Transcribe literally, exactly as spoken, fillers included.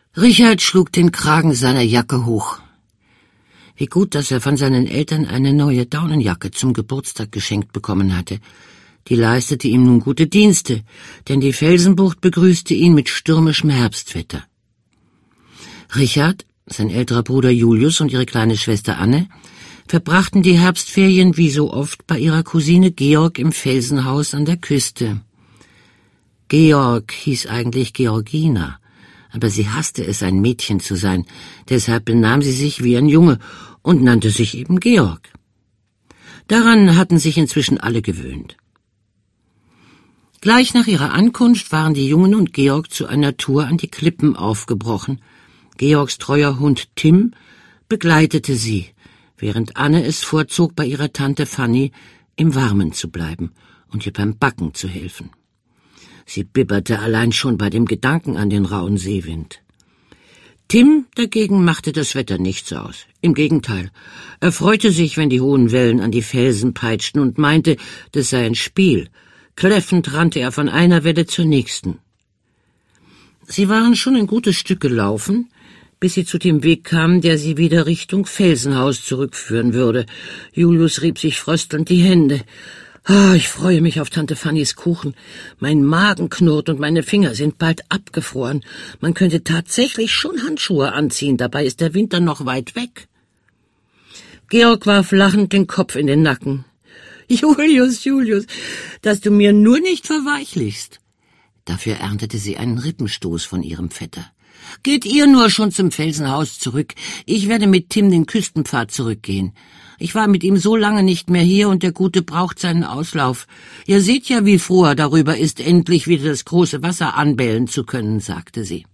Richard schlug den Kragen seiner Jacke hoch. Wie gut, dass er von seinen Eltern eine neue Daunenjacke zum Geburtstag geschenkt bekommen hatte. Die leistete ihm nun gute Dienste, denn die Felsenbucht begrüßte ihn mit stürmischem Herbstwetter. Richard, sein älterer Bruder Julius und ihre kleine Schwester Anne verbrachten die Herbstferien wie so oft bei ihrer Cousine Georg im Felsenhaus an der Küste. Georg hieß eigentlich Georgina, aber sie hasste es, ein Mädchen zu sein, deshalb benahm sie sich wie ein Junge und nannte sich eben Georg. Daran hatten sich inzwischen alle gewöhnt. Gleich nach ihrer Ankunft waren die Jungen und Georg zu einer Tour an die Klippen aufgebrochen. Georgs treuer Hund Tim begleitete sie, während Anne es vorzog, bei ihrer Tante Fanny im Warmen zu bleiben und ihr beim Backen zu helfen. Sie bibberte allein schon bei dem Gedanken an den rauen Seewind. Tim dagegen machte das Wetter nichts aus. Im Gegenteil, er freute sich, wenn die hohen Wellen an die Felsen peitschten und meinte, das sei ein Spiel. Kläffend rannte er von einer Welle zur nächsten. Sie waren schon ein gutes Stück gelaufen, bis sie zu dem Weg kamen, der sie wieder Richtung Felsenhaus zurückführen würde. Julius rieb sich fröstelnd die Hände. Ah, ich freue mich auf Tante Fannys Kuchen. Mein Magen knurrt und meine Finger sind bald abgefroren. Man könnte tatsächlich schon Handschuhe anziehen, dabei ist der Winter noch weit weg. Georg warf lachend den Kopf in den Nacken. Julius, Julius, dass du mir nur nicht verweichlichst. Dafür erntete sie einen Rippenstoß von ihrem Vetter. Geht ihr nur schon zum Felsenhaus zurück. Ich werde mit Tim den Küstenpfad zurückgehen. Ich war mit ihm so lange nicht mehr hier und der Gute braucht seinen Auslauf. Ihr seht ja, wie froh er darüber ist, endlich wieder das große Wasser anbellen zu können, sagte sie.